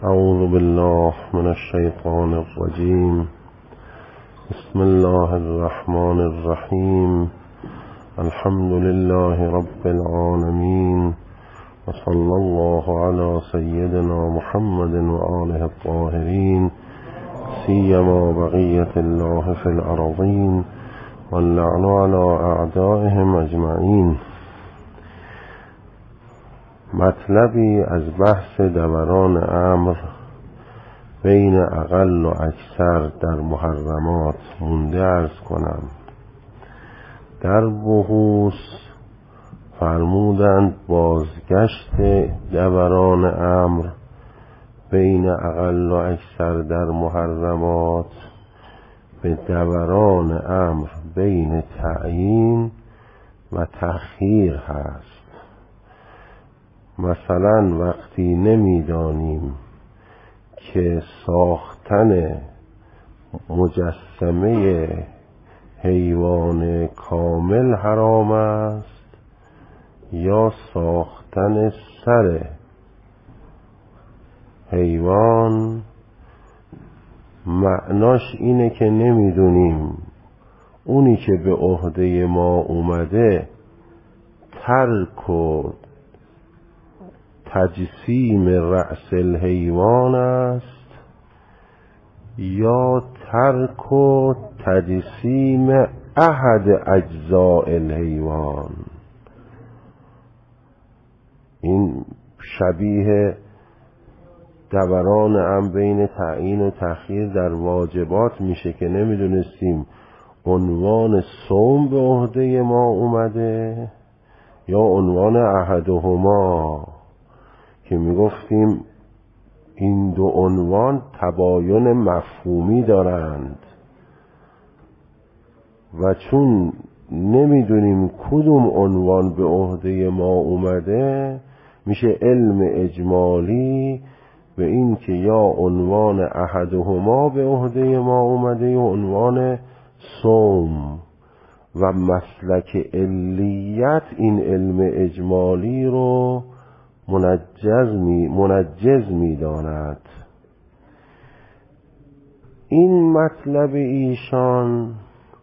اعوذ بالله من الشیطان الرجیم. بسم الله الرحمن الرحیم. الحمد لله رب العالمین و صلی الله علی سیدنا محمد و آله الطاهرین سیما بقیة الله فی الارضین واللعن علی اعدائهم اجمعین. مطلبی از بحث دوران امر بین اقل و اکثر در محرمات مونده عرض کنم. در بحوث فرمودند بازگشت دوران امر بین اقل و اکثر در محرمات به دوران امر بین تعیین و تأخیر هست. مثلا وقتی نمیدانیم که ساختن مجسمه حیوان کامل حرام است یا ساختن سر حیوان، معناش اینه که نمیدونیم اونی که به عهده ما اومده ترک و تجسیم رأس الحیوان است یا ترک و تجسیم احد اجزاء الحیوان. این شبیه دوران هم بین تعیین و تأخیر در واجبات میشه که نمیدونستیم عنوان صوم به عهده ما اومده یا عنوان احدهما، که میگفتیم این دو عنوان تباین مفهومی دارند و چون نمیدونیم کدوم عنوان به عهده ما اومده میشه علم اجمالی به این که یا عنوان احدهما به عهده ما اومده یا عنوان صوم، و مسلک علیت این علم اجمالی رو منجز می داند. این مطلب ایشان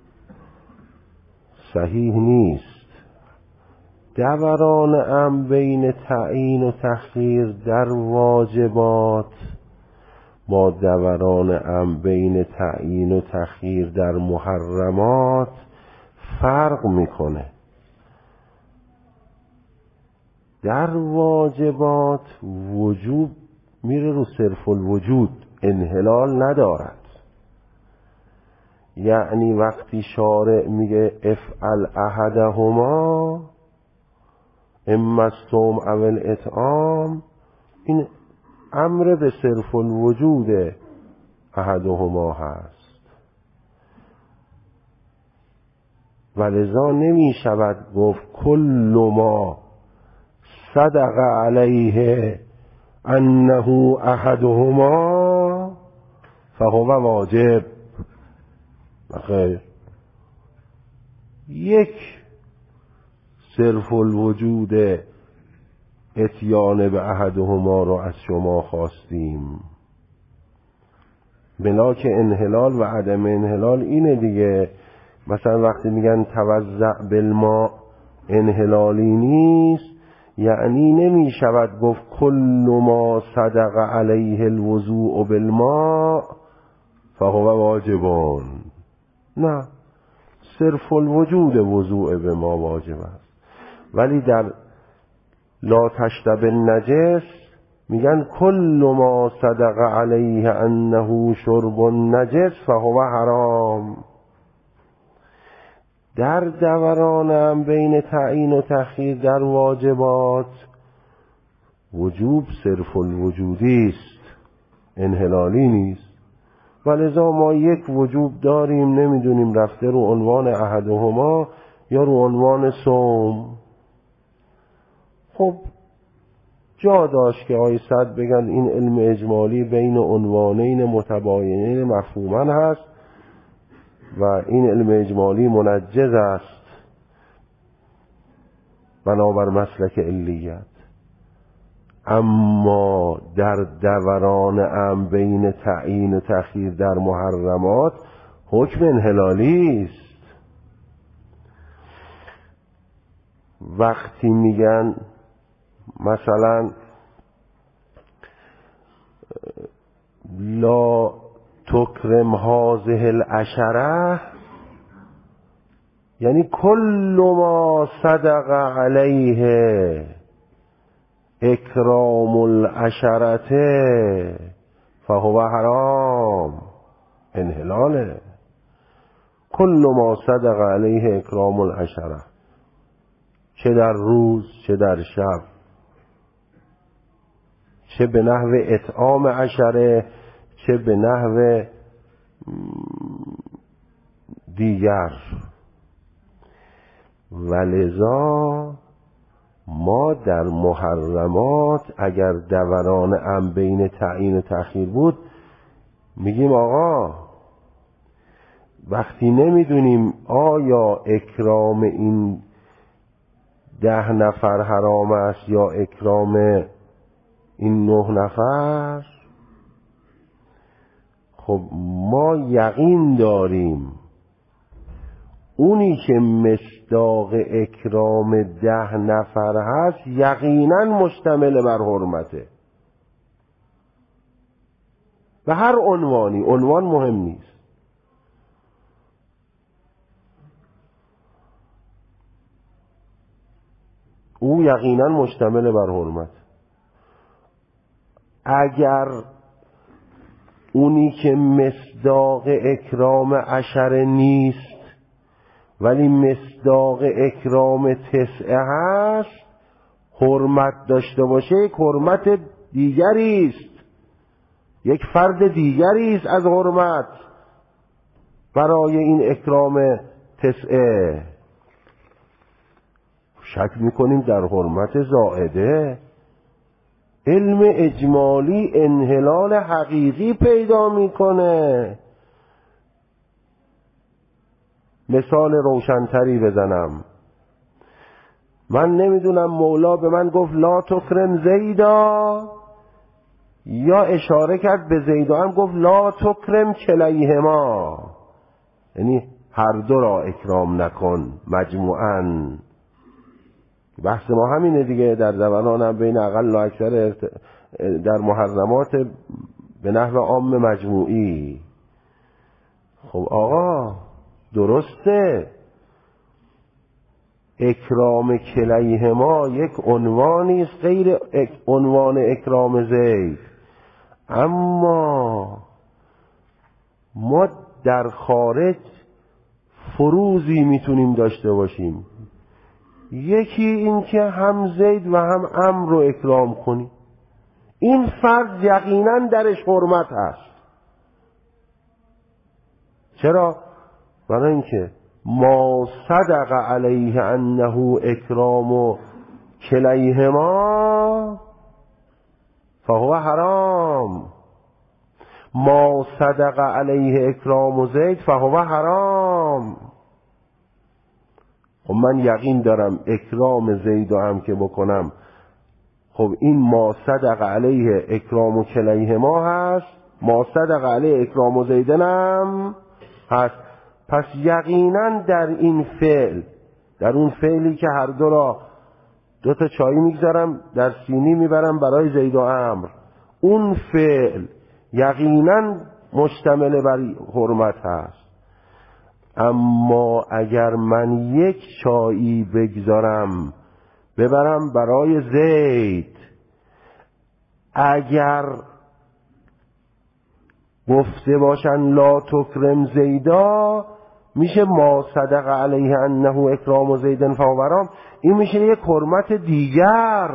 صحیح نیست. دوران امر بین تعیین و تأخیر در واجبات با دوران امر بین تعیین و تأخیر در محرمات فرق میکنه. در واجبات وجوب میره رو صرف الوجود، انحلال ندارد. یعنی وقتی شارع میگه افعل احدهما اما الصوم او الاطعام، این امر به صرف الوجود احدهما هست، ولذا نمیشود گفت کل ما صدق علیه انه احدهما فهو واجب. بخیر، یک صرف الوجود اتیان به احدهما رو از شما خواستیم، بلا که انحلال و عدم انحلال اینه دیگه. مثلا وقتی میگن توزع بالماء انحلالی نیست، یعنی نمی شود گفت کل ما صدق علیه الوضوء بالماء فهو واجبان. نه، صرف الوجود وضوء به ما واجب است. ولی در لا تشرب النجس میگن کل ما صدق علیه انه شرب النجس فهو حرام. در دورانم بین تعیین و تأخیر در واجبات وجوب صرف الوجودی است، انحلالی نیست. ولذا ما یک وجوب داریم، نمیدونیم رفته رو عنوان احدهما یا رو عنوان صوم. خب جا داشت که آیه صد بگن این علم اجمالی بین عنوانین متباینین مفهوما هست و این علم اجمالی منجز است بنابر مسلک علیت. اما در دوران امر بین تعیین و تأخیر در محرمات حکم انحلالی است. وقتی میگن مثلا لا تکرم هذه العشره، یعنی کل ما صدق علیه اکرام العشرته فهو حرام، انحلاله. کل ما صدق علیه اکرام العشره، چه در روز چه در شب، چه به نحو اطعام عشره چه به نحو دیگر. ولذا ما در محرمات اگر دوران امر بین تعیین و تأخیر بود میگیم آقا وقتی نمیدونیم آیا اکرام این 10 نفر حرام است یا اکرام این 9 نفر، خب ما یقین داریم اونی که مصداق اکرام 10 نفر هست یقینا مشتمل بر حرمته. به هر عنوانی، عنوان مهم نیست. او یقینا مشتمل بر حرمت. اگر اونی که مصداق اکرام عشره نیست ولی مصداق اکرام 9 هست، حرمت داشته باشه، یک حرمت دیگری است، یک فرد دیگری است از حرمت برای این اکرام 9. شک میکنیم در حرمت زائده. علم اجمالی انحلال حقیقی پیدا میکنه. مثال روشنتری بزنم، من نمیدونم مولا به من گفت لا تکرم زیدا یا اشاره کرد به زید و هم گفت لا تکرم کلیهما، یعنی هر دو را اکرام نکن مجموعاً. بحث ما همینه دیگه، در دوران هم بین اقل و اکثر در محرمات به نحو عام مجموعی. خب آقا درسته اکرام کلیهما یک عنوانی است غیر عنوان اکرام زید، اما ما در خارج فروزی میتونیم داشته باشیم. یکی این که هم زید و هم عمرو رو اکرام کنی، این فرد یقینا درش حرمت هست. چرا؟ برای اینکه ما صدق علیه انه اکرام کلیهما فهو حرام، ما صدق علیه اکرام زید فهو حرام. خب من یقین دارم اکرام زید هم که بکنم، خب این ما صدق علیه اکرام کلیهما هست، ما صدق علیه اکرام زیدنم هست. پس یقینا در این فعل، در اون فعلی که هر دو را 2 تا چای میگذارم در سینی میبرم برای زید و عمرو، اون فعل یقینا مشتمل بر حرمت هست. اما اگر من یک چایی بگذارم ببرم برای زید، اگر گفته باشن لا تکرم زیدا، میشه ما صدق علیه انه اکرام زیدن فهو حرام، این میشه یک حرمت دیگر.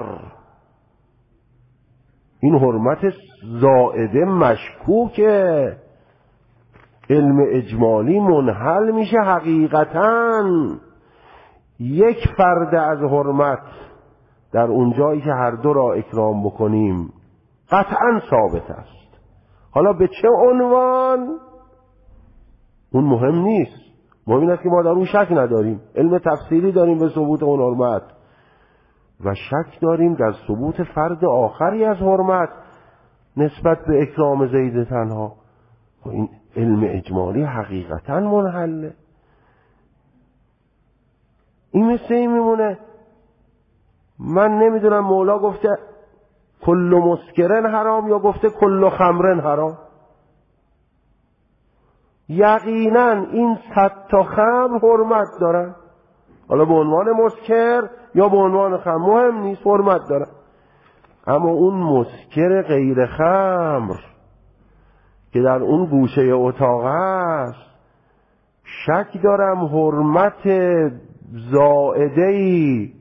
این حرمت زائده مشکوکه، علم اجمالی منحل میشه. حقیقتاً یک فرد از حرمت در اون جایی که هر دو را اکرام بکنیم قطعاً ثابت است. حالا به چه عنوان اون مهم نیست، مهم این است که ما در اون شک نداریم، علم تفسیری داریم به ثبوت اون حرمت. و شک داریم در ثبوت فرد آخری از حرمت نسبت به اکرام زید تنها. این علم اجمالی حقیقتا منحله. این مثل این میمونه من نمیدونم مولا گفته کل مسکرن حرام یا گفته کل خمرن حرام. یقینا این 100 تا خمر حرمت دارن، حالا به عنوان مسکر یا به عنوان خمر مهم نیست، حرمت دارن. اما اون مسکر غیر خمر که در اون گوشه اتاق است، شک دارم حرمت زائده‌ای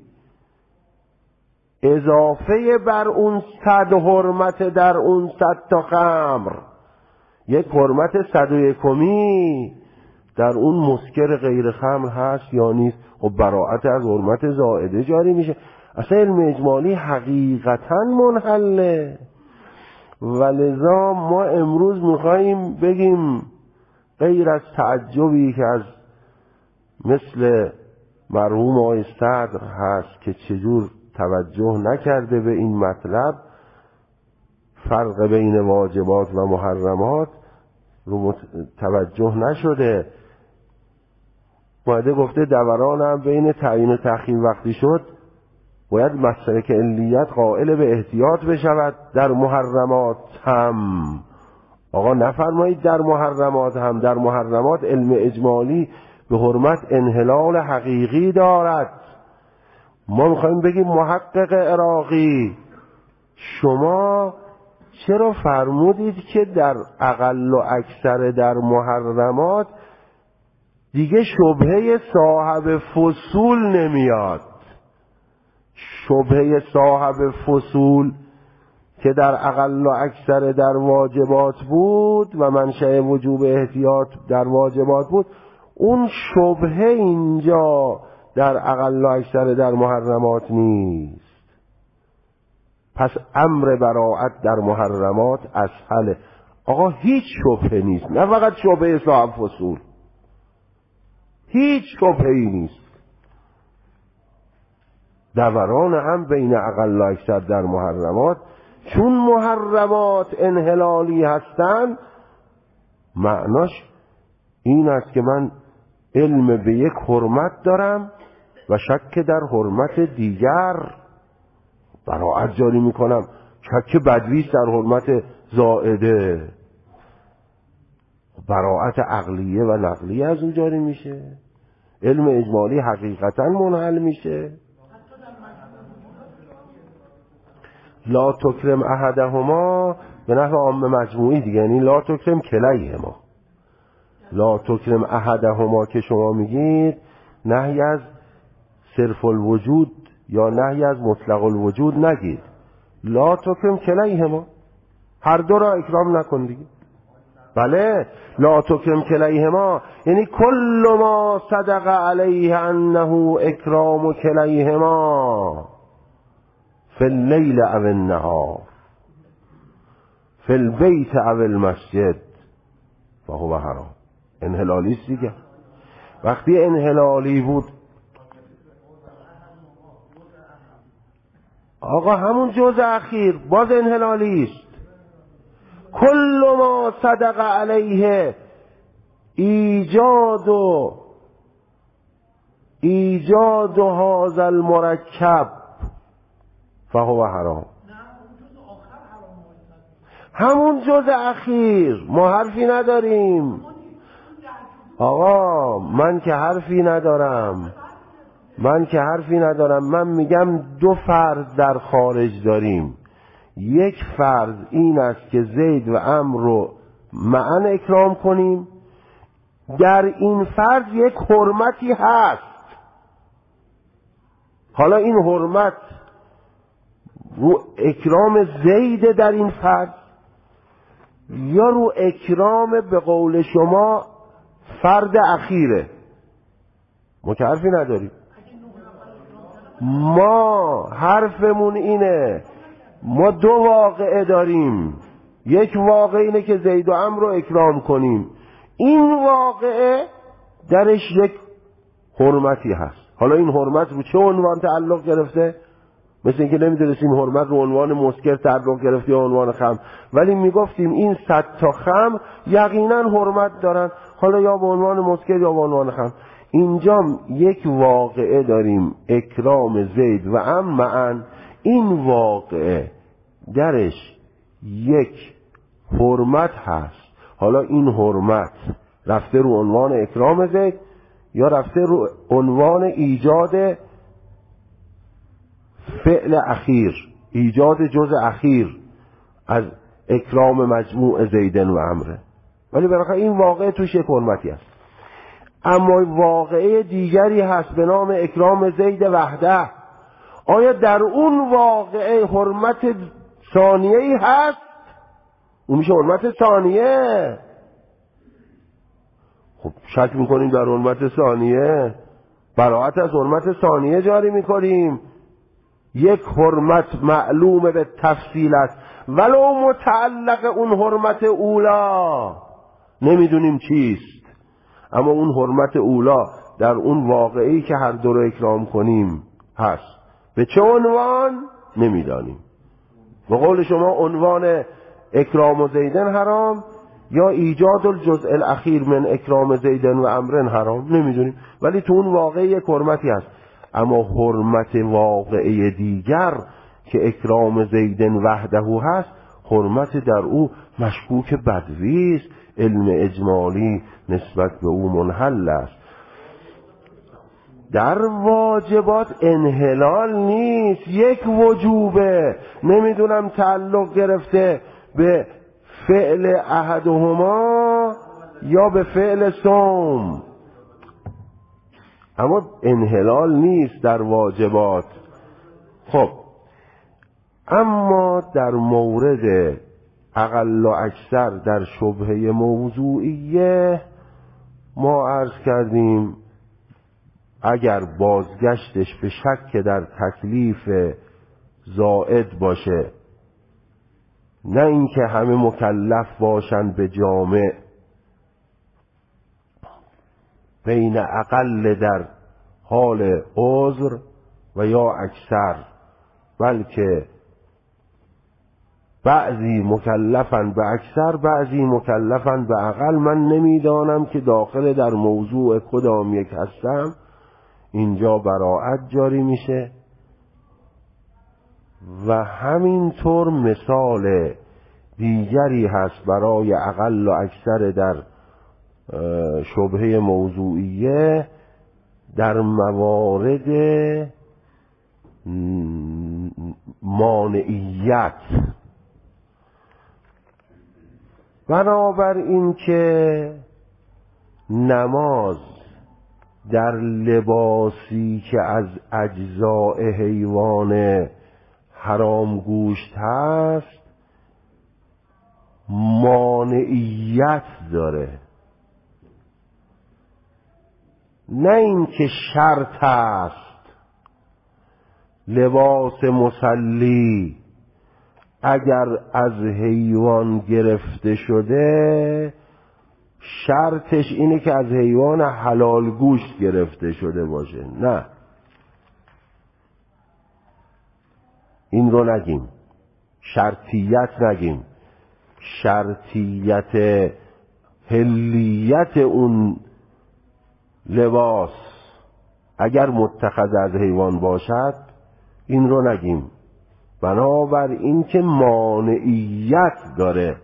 اضافه بر اون 100 حرمت در اون 100 تا خمر، یک حرمت 101 در اون مسکر غیر خمر هست یا نیست. خب براءت از حرمت زائده جاری میشه. اصلا علم اجمالی حقیقتا منحله. ولذا ما امروز میخواییم بگیم غیر از تعجبی که از مثل مرحوم آقای صدر هست که چجور توجه نکرده به این مطلب، فرق بین واجبات و محرمات رو توجه نشده. مایده گفته دورانم بین تعیین و تأخیر وقتی شد باید مسلک علیت قائل به احتیاط بشود در محرمات هم. آقا نفرمایید در محرمات هم. در محرمات علم اجمالی به حرمت انحلال حقیقی دارد. ما میخوایم بگیم محقق عراقی شما چرا فرمودید که در اقل و اکثر در محرمات دیگه شبهه صاحب فصول نمیاد؟ شبهه صاحب فصول که در اقل و اکثر در واجبات بود و منشأ وجوب احتیاط در واجبات بود، اون شبهه اینجا در اقل و اکثر در محرمات نیست. پس امر براءت در محرمات اسهله. آقا هیچ شبهه نیست، نه فقط شبهه صاحب فصول، هیچ شبهه‌ای نیست. دوران هم بین اقل و اکثر در محرمات، چون محرمات انحلالی هستن، معناش این است که من علم به یک حرمت دارم و شک در حرمت دیگر براءت جاری میکنم. شک بدویست در حرمت زائده، براءت عقلیه و نقلیه از اون جاری میشه. علم اجمالی حقیقتا منحل میشه. لا تکرم احدهما به نحو عام مجموعی دیگه، یعنی لا تکرم کلیهما. لا تکرم احدهما که شما میگید نهی از صرف الوجود یا نهی از مطلق الوجود نگید. لا تکرم کلیهما، هر دو را اکرام نکن دیگه. بله، لا تکرم کلیهما یعنی کل ما صدق علیه انه اکرام کلیهما فی اللیل او النهار فی البیت او المسجد فهو حرام. انحلالی است دیگه. وقتی انحلالی بود آقا همون جزء اخیر باز انحلالی است. کل ما صدق علیه ایجاد هذا المرکب فهو حرام. همون جزء اخیر ما حرفی نداریم. آقا من که حرفی ندارم، من میگم دو فرض در خارج داریم. یک فرض این است که زید و عمرو رو معا اکرام کنیم. در این فرض یک حرمتی هست. حالا این حرمت رو اکرام زید در این فرض یا رو اکرام به قول شما فرد اخیره، ما که حرفی نداریم. ما حرفمون اینه، ما دو واقعه داریم. یک واقعه اینه که زید و عمرو رو اکرام کنیم، این واقعه درش یک حرمتی هست. حالا این حرمت رو چه عنوان تعلق گرفته؟ مثل اینکه نمیدونستیم حرمت رو عنوان مسکر تعلق گرفت یا عنوان خمر، ولی میگفتیم این 100 تا خمر یقینا حرمت دارن، حالا یا به عنوان مسکر یا به عنوان خمر. اینجا یک واقعه داریم، اکرام زید و معا. این واقعه درش یک حرمت هست. حالا این حرمت رفته رو عنوان اکرام زید یا رفته رو عنوان ایجاد فعل اخیر، ایجاد جزء اخیر از اکرام مجموع زیدن و عمره، ولی بالاخره این واقعه توش یک حرمتی هست. اما واقعه دیگری هست به نام اکرام زید وحده. آیا در اون واقعه حرمت ثانیه‌ای هست؟ اون میشه حرمت ثانیه. خب شک میکنیم در حرمت ثانیه، براءت از حرمت ثانیه جاری میکنیم. یک حرمت معلومه به تفصیل است، ولو متعلق اون حرمت اولا نمیدونیم چیست، اما اون حرمت اولا در اون واقعی که هر دو رو اکرام کنیم هست. به چه عنوان نمیدانیم. به قول شما عنوان اکرام و زیدن حرام یا ایجاد الجزء الاخیر من اکرام زیدن و عمرن حرام نمیدونیم، ولی تو اون واقعی یک حرمتی هست. اما حرمت واقعی دیگر که اکرام زیدن وحده هست، حرمت در او مشکوک بدوی است، علم اجمالی نسبت به او منحل است. در واجبات انحلال نیست، یک وجوبه. نمیدونم تعلق گرفته به فعل احدهما یا به فعل صوم، اما انحلال نیست در واجبات. خب اما در مورد اقل و اکثر در شبهه موضوعیه ما عرض کردیم اگر بازگشتش به شک در تکلیف زائد باشه، نه اینکه همه مکلف باشند به جامع، بین اقل در حال عذر و یا اکثر، بلکه بعضی مکلفن به اکثر، بعضی مکلفن به اقل. من نمیدانم که داخل در موضوع کدام یک هستم. اینجا براءت جاری میشه و همینطور مثال دیگری هست برای اقل و اکثر در شبهه موضوعیه در موارد مانعیت. بنابراین که نماز در لباسی که از اجزاء حیوان حرام گوشت هست مانعیت داره، نه اینکه شرط است. لباس مصلی اگر از حیوان گرفته شده شرطش اینه که از حیوان حلال گوشت گرفته شده باشه، نه این رو نگیم، شرطیت نگیم، شرطیت حلیت اون لباس اگر متخذ از حیوان باشد این رو نگیم. بنابراین که مانعیت داره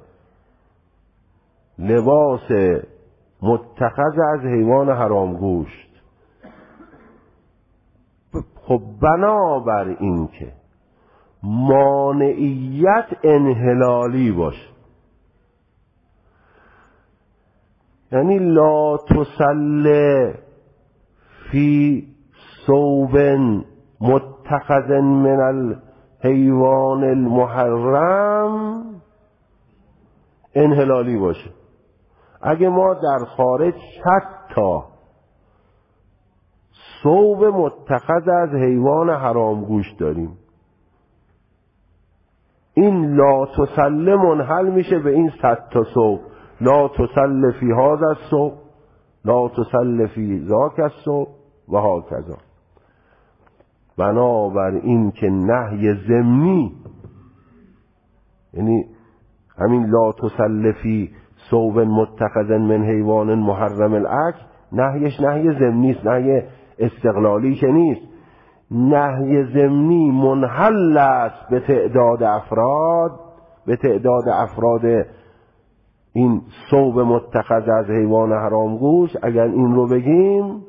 لباس متخذ از حیوان حرام گوشت. خب بنابراین که مانعیت انحلالی باشه، یعنی لا تسل فی ثوب متخذ من الحیوان المحرم انحلالی باشه. اگه ما در خارج 100 تا ثوب متخذ از حیوان حرام گوشت داریم، این لا تسل منحل میشه به این 100 تا ثوب. لا تسل فی هذا الثوب، لا تسل فی ذاک الثوب و هکذا. بنابر این که نهی ضمنی، یعنی همین لا تسلفی ثوب متخذ من حیوان محرم الاکل، نهیش نهی ضمنی است، نهی استقلالی که نیست. نهی ضمنی منحل است به تعداد افراد، به تعداد افراد این ثوب متخذ از حیوان حرام گوش. اگر این رو بگیم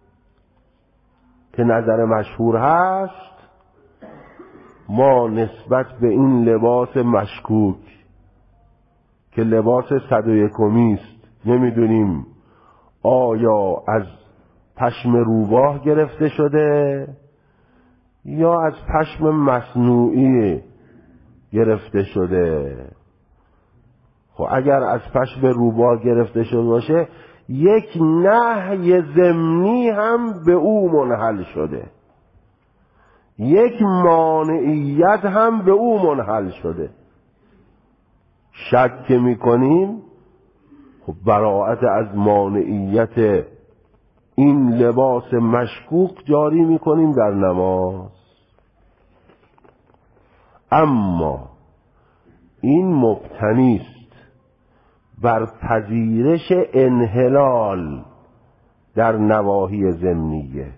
که نظر مشهور هست، ما نسبت به این لباس مشکوک که لباس 101 است نمیدونیم آیا از پشم روباه گرفته شده یا از پشم مصنوعی گرفته شده. خب اگر از پشم روباه گرفته شده باشه، یک نهی ضمنی هم به او منحل شده، یک مانعیت هم به او منحل شده. شک میکنیم، خب براءت از مانعیت این لباس مشکوک جاری میکنیم در نماز. اما این مبتنی است بر پذیرش انحلال در نواهی ضمنیه.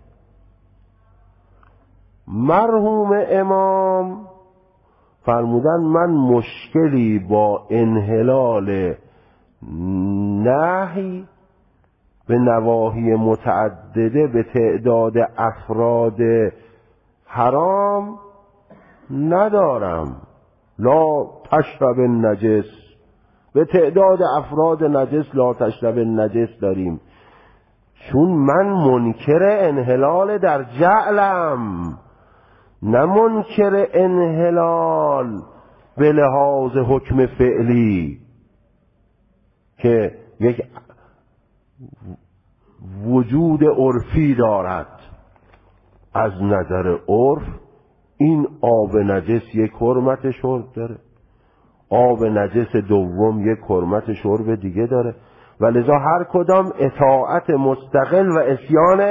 مرحوم امام فرمودن من مشکلی با انحلال نهی به نواهی متعدده به تعداد افراد حرام ندارم. لا تشرب النجس، به تعداد افراد نجس لا تشرب النجس داریم، چون من منکر انحلال در جعلم، نه منکر انحلال به لحاظ حکم فعلی که یک وجود عرفی دارد. از نظر عرف این آب نجس یک حرمت شرب داره، آب نجس دوم یک حرمت شرب دیگه داره، و لذا هر کدام اطاعت مستقل و عصیان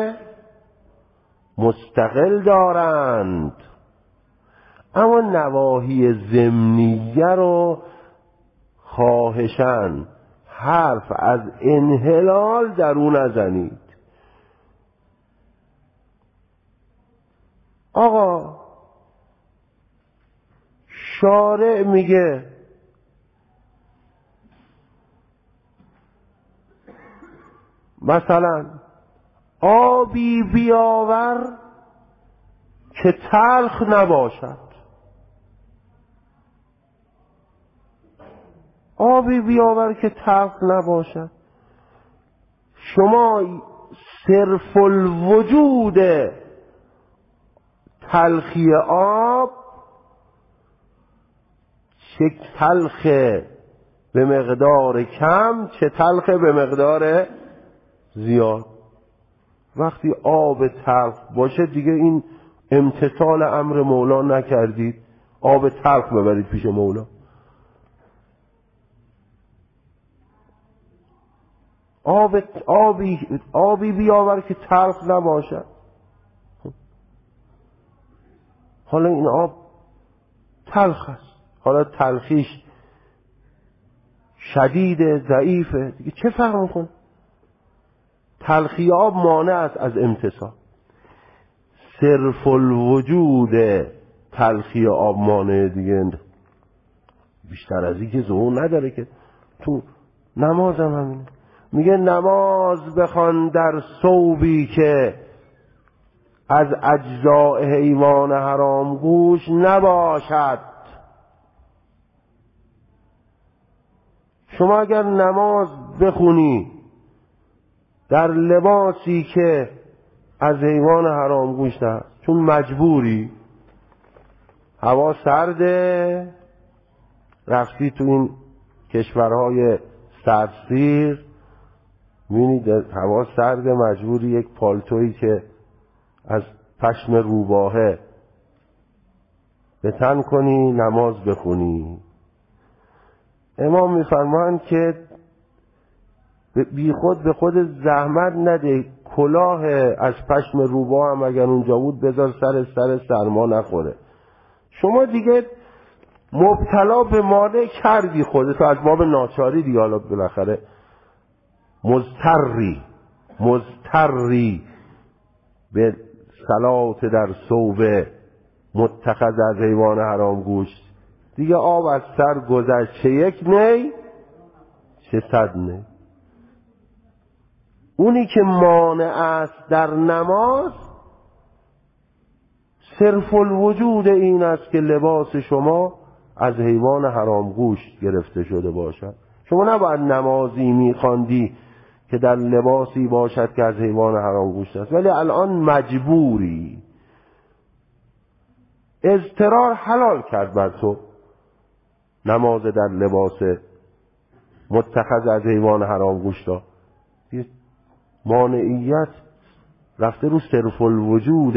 مستقل دارند. اما نواهی ضمنیه رو خواهشاً حرف از انحلال در اون نزنید. آقا شارع میگه مثلا آبی بیاور که تلخ نباشد، آبی بیاور که تلخ نباشد. شما صرف الوجود تلخی آب، چه تلخ به مقدار کم چه تلخ به مقدار زیاد. وقتی آب تلخ باشه دیگه این امتثال امر مولا نکردید، آب تلخ ببرید پیش مولا. آبی بیاور که تلخ نباشد. حالا این آب تلخ است، حالا تلخیش شدیده ضعیفه، دیگه چه فرق میکنه؟ تلخی آب مانع است از امتصال. صرف الوجود تلخی آب مانع دیگه بیشتر از این که ظهور نداره که. تو نماز هم همینه، میگه نماز بخوان در ثوبی که از اجزاء حیوان حرام گوش نباشد. شما اگر نماز بخونی در لباسی که از حیوان حرام گوش هست، چون مجبوری، هوا سرده، رفتی تو این کشورهای سردسیر، می‌بینی هوا سرده، مجبوری یک پالتویی که از پشم روباهه به تن کنی نماز بخونی. امام میفرمایند که بی خود به خود زحمت نده، کلاه از پشم روباه هم اگر اونجا بود بذار سر سرما نخوره. شما دیگه مبتلا به مانع کردی خودتو از باب ناچاری دیگه. حالا بالاخره مضطری به صلات در صوبه متخذ از حیوان حرام گوشت. دیگه آب از سر گذشت، چه یک نی چه صد نی. اونی که مانع است در نماز صرف الوجود این است که لباس شما از حیوان حرام گوشت گرفته شده باشد. شما نباید نمازی میخواندی که در لباسی باشد که از حیوان حرام گوشت است، ولی الان مجبوری. اضطرار حلال کرد بر تو نماز در لباس متخذ از حیوان حرام گوشت ها. مانعیت رفته رو صرف الوجود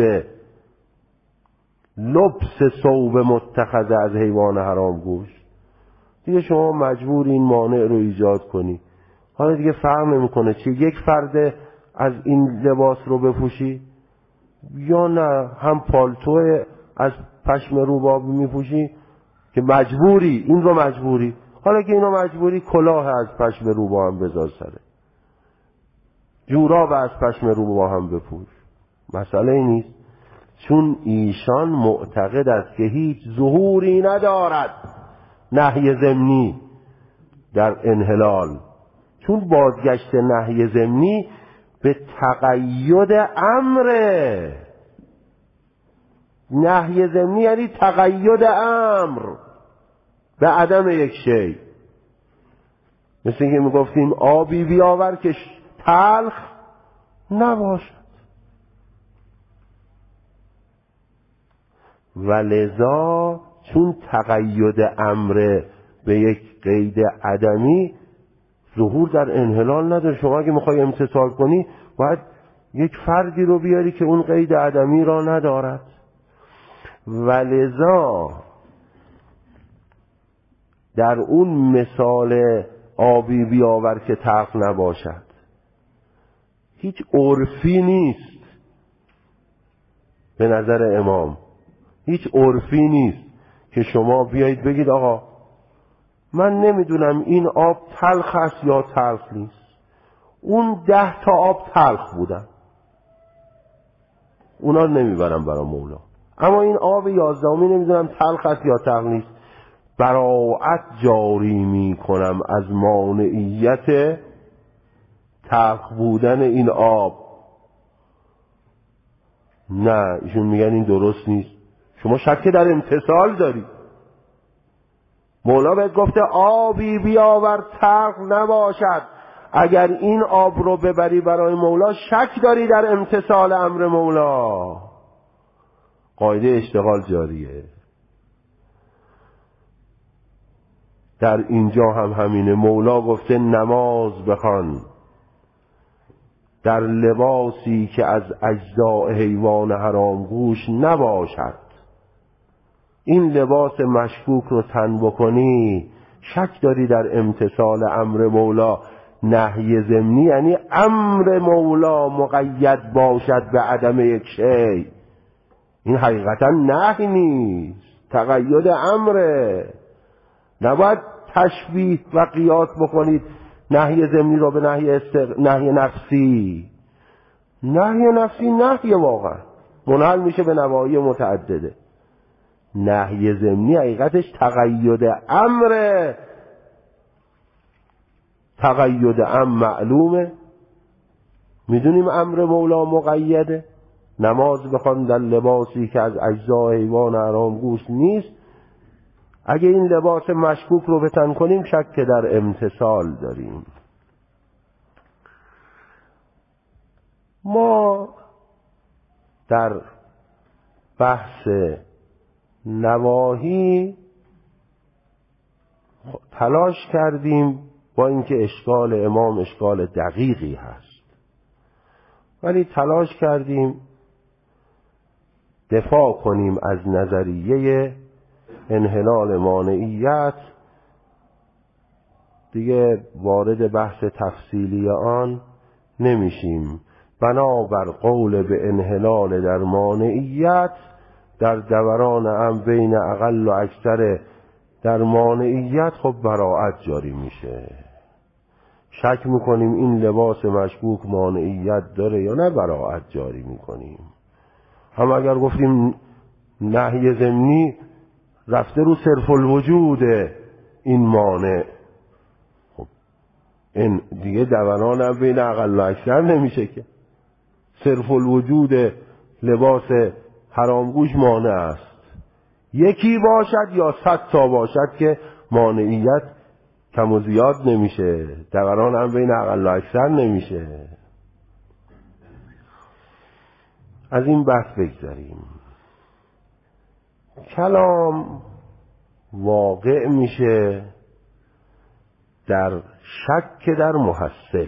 لبس ثوب متخذ از حیوان حرام گوشت. دیگه شما مجبور این مانع رو ایجاد کنی. حالا دیگه فرق نمیکنه چه یک فرد از این لباس رو بپوشی یا نه هم پالتو از پشم روباه میپوشی که مجبوری، این رو مجبوری. حالا که اینو مجبوری کلاه از پشم روباه هم بذار سره، جوراب از پشم روباه هم بپوش، مسئله ای نیست. چون ایشان معتقد است که هیچ ظهوری ندارد نهی ضمنی در انحلال، چون بازگشت نهی ضمنی به تقید امره. نهی ضمنی یعنی تقید امر به عدم یک شی. مثل اینکه میگفتیم آبی بیاور که تلخ نباشد. ولذا چون تقید امر به یک قید عدمی ظهور در انحلال نداره. شما اگه میخوای امتثال کنی باید یک فردی رو بیاری که اون قید عدمی را ندارد. ولذا در اون مثال آبی بیاور که تلخ نباشد هیچ عرفی نیست. به نظر امام هیچ عرفی نیست که شما بیایید بگید آقا من نمیدونم این آب تلخ است یا تلخ نیست. اون 10 تا آب تلخ بودن، اونا نمیبرم برای مولا، اما این آب 11 نمیدونم تلخ است یا تلخ نیست. براءت جاری میکنم از مانعیت تلخ بودن این آب. نه، ایشون میگن این درست نیست. شما شک در امتثال داری. مولا بهت گفته آبی بیاور تلخ نباشد. اگر این آب رو ببری برای مولا شک داری در امتثال امر مولا. قاعده اشتغال جاریه. در اینجا هم همینه. مولا گفته نماز بخوان در لباسی که از اجزاء حیوان حرام گوش نباشد. این لباس مشکوک رو تن بکنی شک داری در امتثال امر مولا. نهی ضمنی یعنی امر مولا مقید باشد به عدم یک شی. این حقیقتا نهی نیست، تقید امره. نباید تشبیه و قیاس بکنید نهی ضمنی رو به نهی نفسی. نهی نفسی نهی واقعا منحل میشه به نواهی متعدده. نهی ضمنی حقیقتش تقید امره. تقید امر معلومه، میدونیم امر مولا مقیده. نماز بخوان در لباسی که از اجزاء حیوان حرام گوشت نیست. اگه این لباس مشکوک رو به تن کنیم شک در امتثال داریم. ما در بحث نواهی تلاش کردیم، با اینکه اشکال امام اشکال دقیقی هست، ولی تلاش کردیم دفاع کنیم از نظریه انحلال مانعیت. دیگه وارد بحث تفصیلی آن نمیشیم. بنابر قول به انحلال در مانعیت در دوران هم بین اقل و اکثر در مانعیت خب براءت جاری میشه. شک میکنیم این لباس مشکوک مانعیت داره یا نه، براءت جاری میکنیم. هم اگر گفتیم نهی ضمنی رفته رو صرف الوجود این مانع، خب این دیگه دوران هم بین اقل و اکثر نمیشه که. صرف الوجود لباس حرامگوش مانع است، یکی باشد یا 100 تا باشد که مانعیت کم و زیاد نمیشه، دوران هم بین اقل و اکثر نمیشه. از این بحث بگذاریم. کلام واقع میشه در شک در محصل.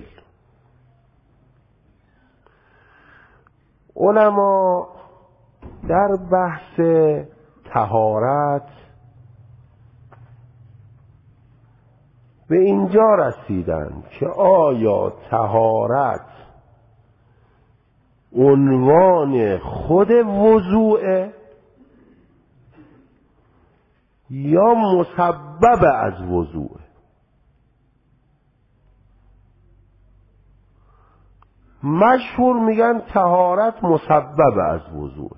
علما در بحث طهارت به اینجا رسیدن که آیا طهارت عنوان خود وضوء یا مسبب از وضوء؟ مشهور میگن طهارت مسبب از وضوء،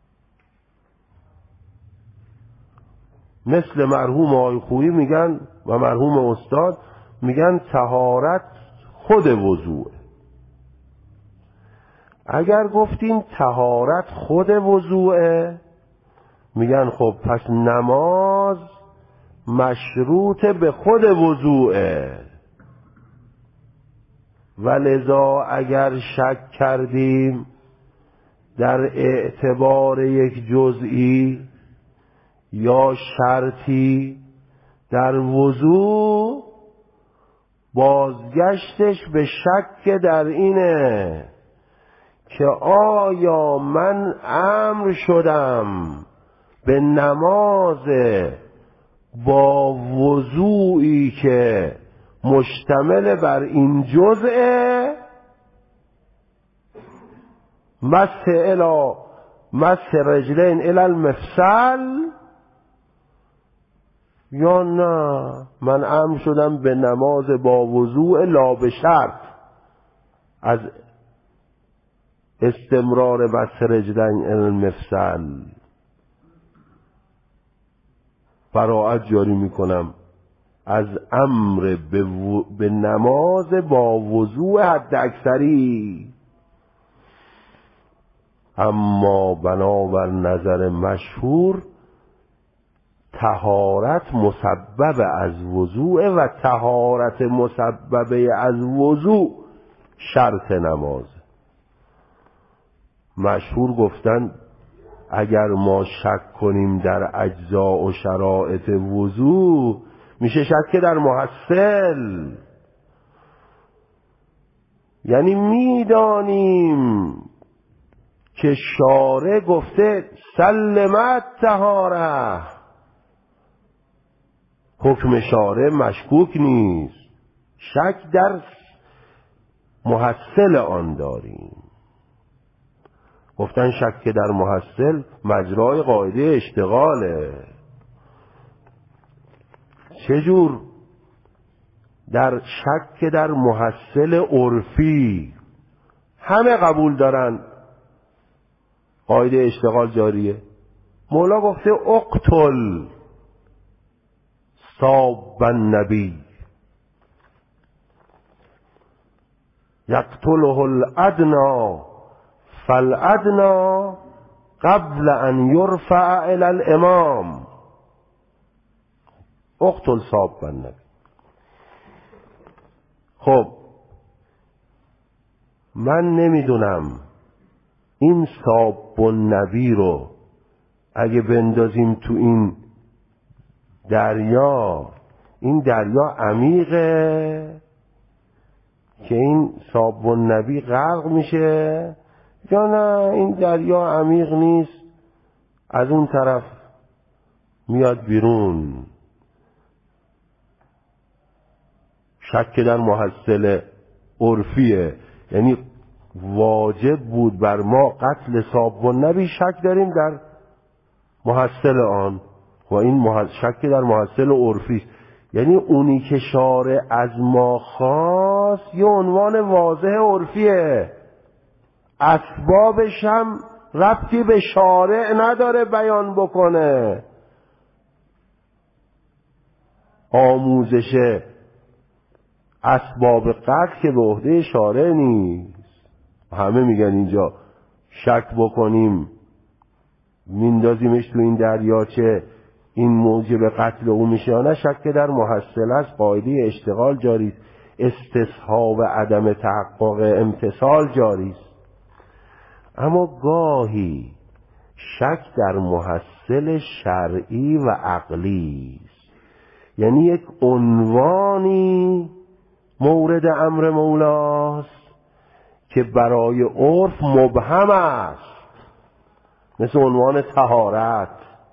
مثل مرحوم آقای خویی میگن و مرحوم استاد میگن طهارت خود وضوء. اگر گفتیم طهارت خود وضوء، میگن خب پس نماز مشروط به خود وضوءه، و لذا اگر شک کردیم در اعتبار یک جزئی یا شرطی در وضوء، بازگشتش به شک در اینه که آیا من امر شدم به نماز با وضوئی که مشتمل بر این جزء، مسح رجلین الی المفصل، یا نه من امر شدم به نماز با وضوء لا به شرط از استمرار مسح رجلین الی المفصل براءت جاری میکنم از امر به نماز با وضوء حد اکثری. اما بنابر نظر مشهور طهارت مسبب از وضوء و طهارت مسبب از وضوء شرط نماز. مشهور گفتن اگر ما شک کنیم در اجزا و شرایط وضوء، میشه شک در محصل. یعنی میدانیم که شارع گفته سلمت طهاره، حکم شارع مشکوک نیست، شک در محصل آن داریم. گفتن شک در محصل مجرای قاعده اشتغاله. چجور؟ در شک در محصل عرفی همه قبول دارن قاعده اشتغال جاریه. مولا گفته اقتل صاب النبی یقتله الادنی فالادنی قبل ان یرفع الی الامام. اقتل صاب النبی. خب من نمیدونم این صاب النبی رو اگه بندازیم تو این دریا، این دریا عمیقه که این صاب النبی غرق میشه، یا نه این دریا عمیق نیست، از اون طرف میاد بیرون. شک در محصل عرفیه، یعنی واجب بود بر ما قتل ساب النبی، شک داریم در محصل آن و این شک در محصل عرفی. یعنی اونی که شارع از ما خواست یه عنوان واضح عرفیه، اسبابش هم ربطی به شارع نداره بیان بکنه. آموزش اسباب قتل که به عهده شارع نیست. همه میگن اینجا شک بکنیم میندازیمش تو این دریاچه این موجب قتل او میشه یا نه، شک در محصل است. قاعده اشتغال جاری است، استصحاب عدم تحقق امتصال جاری است. اما گاهی شک در محصل شرعی و عقلی است، یعنی یک عنوانی مورد امر مولاست که برای عرف مبهم است، مثل عنوان طهارت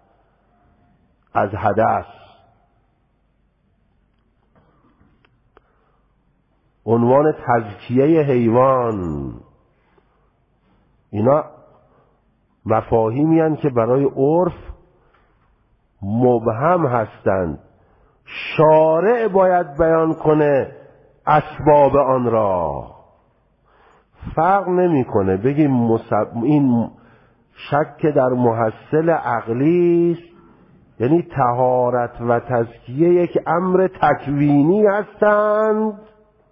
از حدث، عنوان تزکیه حیوان. اینا مفاهیمی هستند که برای عرف مبهم هستند. شارع باید بیان کنه اسباب آن را. فرق نمیکنه بگیم این شک در محصل عقلی است، یعنی طهارت و تزکیه یک امر تکوینی هستند،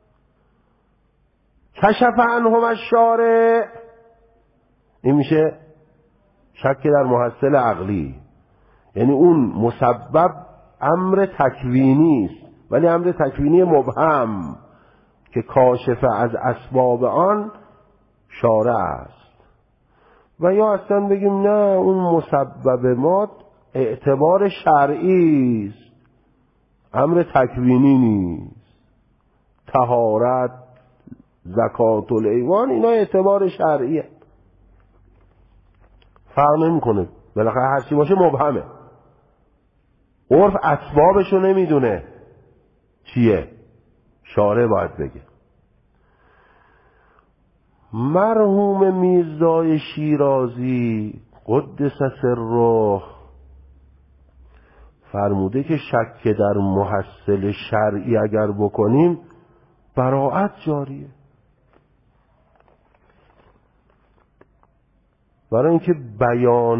کشف عنهم الشارع، این میشه شک در محصل عقلی. یعنی اون مسبب امر تکوینی است، ولی امر تکوینی مبهم که کاشف از اسباب آن شارع است. و یا اصلا بگیم نه، اون مسبب ما اعتبار شرعی است، امر تکوینی نیست. طهارت، زکات الایوان، اینا اعتبار شرعیه، فرق نمیکنه، بالاخره هر چی باشه مبهمه. عرف اسبابشو نمیدونه چیه، شارع باید بگه. مرحوم میرزای شیرازی قدس سره فرموده که شک در محصل شرعی اگر بکنیم براءت جاریه، برای اینکه بیان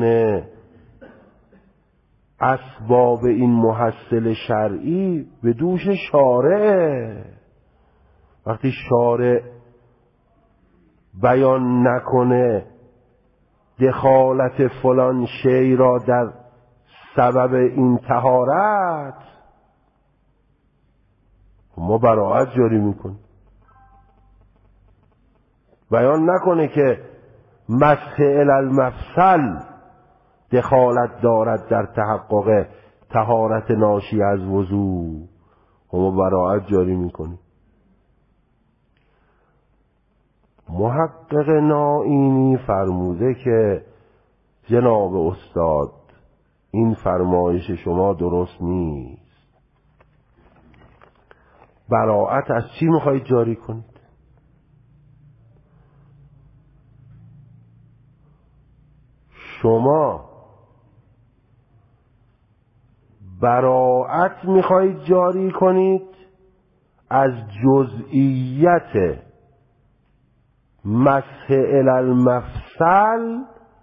اسباب این محصل شرعی به دوش شارعه. وقتی شارع بیان نکنه دخالت فلان شی را در سبب این طهارت، ما براءت جاری میکنیم. بیان نکنه که مسح الی المفصل دخالت دارد در تحقق طهارت ناشی از وضو، ما براءت جاری میکنیم. محقق نائینی فرموده که جناب استاد این فرمایش شما درست نیست. براءت از چی میخواید جاری کنید؟ شما براءت میخواید جاری کنید از جزئیت مسح الی المفصل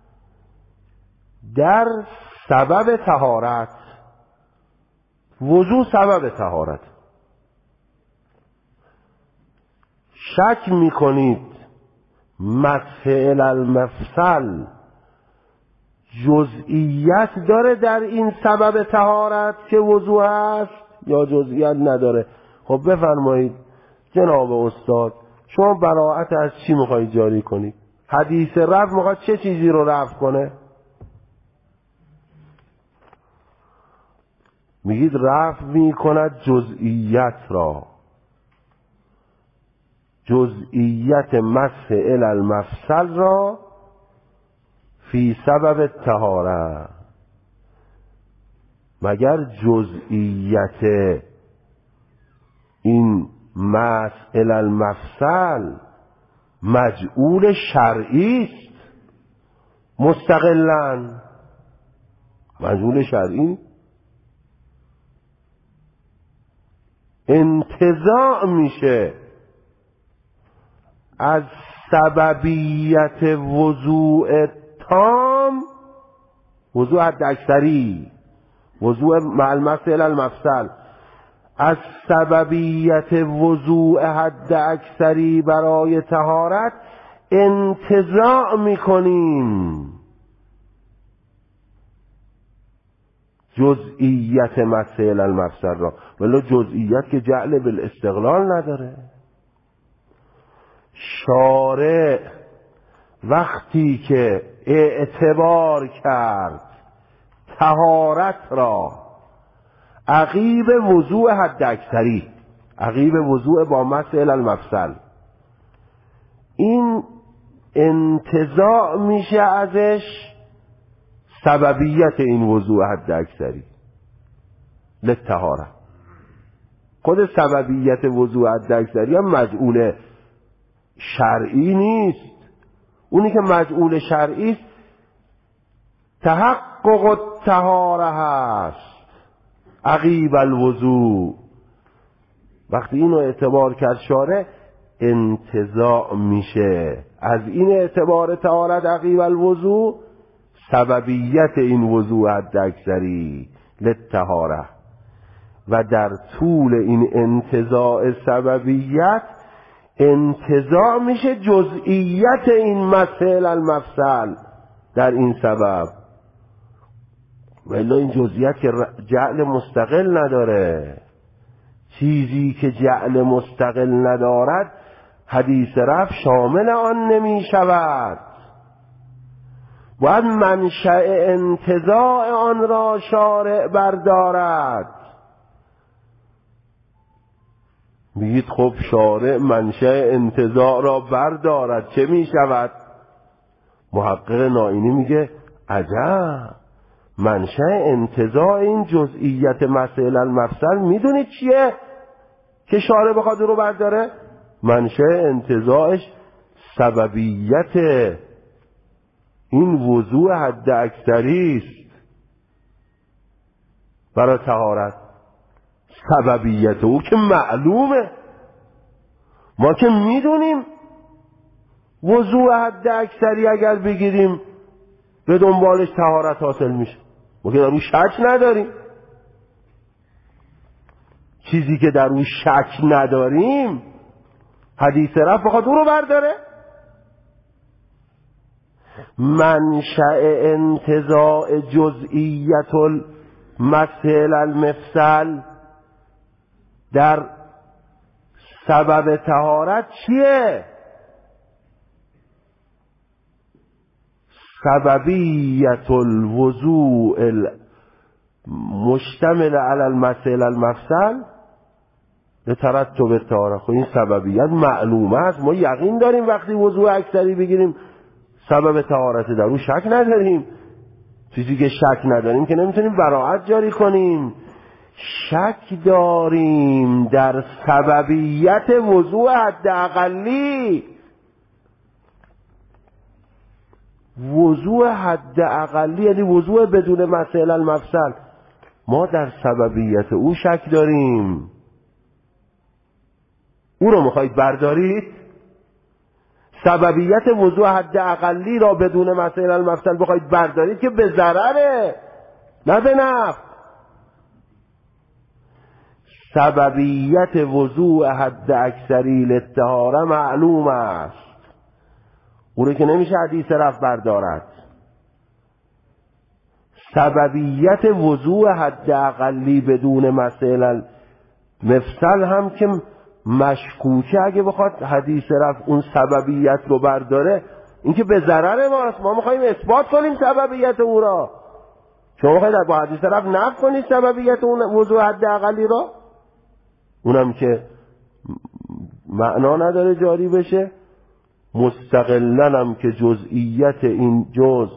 در سبب طهارت. وضو سبب طهارت. شک میکنید مسح الی المفصل جزئیت داره در این سبب طهارت که وضو هست یا جزئیت نداره؟ خب بفرمایید جناب استاد شما براءت از چی میخواید جاری کنید؟ حدیث رفع میخواد چه چیزی رو رفع کنه؟ میگید رفع میکند جزئیت را، جزئیت مسح الی المفصل را فی سبب طهارت. مگر جزئیت این مسح الی المفصل مجعول شرعی است مستقلاً. مجعول شرعی انتزاع میشه از سببیت وضوع تام، وضوع حد اکثری، وضوع مع المسئل المفصل، از سببیت وضوع حد اکثری برای طهارت انتزاع میکنیم جزئیت مسائل المفصل را، ولی جزئیت که جعل بالاستقلال نداره. شارع وقتی که اعتبار کرد طهارت را عقیب وضوع حد اکثری، عقیب وضوع با مسائل المفصل، این انتزاع میشه ازش سببیت این وضوع حد اکثری للطهارت. خود سببیت وضوع حد اکثری هم مجعول شرعی نیست. اونی که مجعول شرعی است تحقق الطهاره هست عقیب الوضوع. وقتی اینو اعتبار کرد شارع انتزاع میشه از این اعتبار طهارت عقیب الوضوع سببیت این وضوع حد اکثری للطهاره، و در طول این انتزاع سببیت انتزاع میشه جزئیت این مسائل المفصل در این سبب. ولی این جزئیت که جعل مستقل نداره، چیزی که جعل مستقل ندارد حدیث رفع شامل آن نمی شود. باید منشأ انتزاع آن را شارع بردارد. میگید خب شارع منشأ انتزاع را بردارد چه می شود؟ محقق نائینی میگه عجب، منشأ انتزاع این جزئیت مسائل المفصل میدونید چیه که شارع بخواد رو برداره؟ منشأ انتزاعش سببیت این وضوع حد اکثری است برای طهارت. سببیت او که معلومه، ما که میدونیم وضوع حد اکثری اگر بگیریم به دنبالش طهارت حاصل میشه، ما که در اون شک نداریم. چیزی که در اون شک نداریم حدیث رفع بخواد اون رو برداره. منشأ انتزاع جزئیت المسائل المفصل در سبب طهارت چیه؟ سببیت الوضوء المشتمل علی المسائل المفصل لترتب الطهارت. خب این سببیت معلومه است، ما یقین داریم وقتی وضوء اکثری بگیریم سبب طهارت، در اون شک نداریم. چیزی که شک نداریم که نمیتونیم براءت جاری کنیم. شک داریم در سببیت وضوع حد اقلی. وضوع حد اقلی یعنی وضوع بدون مسائل المفصل، ما در سببیت او شک داریم. او رو میخواید بردارید؟ سببیت وضوع حد اقلی را بدون مسائل المفصل بخواید بردارید که به ضرره نه به نفع. سببیت وضوع حد اکثری للطهاره معلوم است، او رو که نمیشه حدیث رفع بردارد. سببیت وضوع حد اقلی بدون مسائل المفصل هم که مشکوکه، اگه بخواد حدیث رفع اون سببیت رو برداره این که به ضرر ماست. ما میخواییم اثبات کنیم سببیت او را، شما میخواید با حدیث رفع نفی کنید سببیت اون وضوع حد اقلی را، اونم که معنا نداره جاری بشه. مستقلن هم که جزئیت این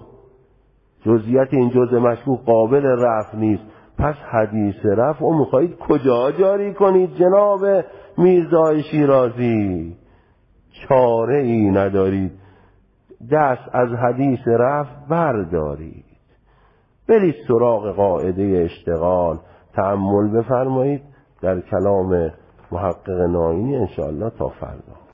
جزء مشکوک قابل رفع نیست، پس حدیث رفع رو میخواید کجا جاری کنید جناب میرزای شیرازی؟ چاره ای ندارید دست از حدیث رفع بردارید، برید سراغ قاعده اشتغال، تأمل بفرمایید در کلام محقق ناینی انشاءالله تا فردا.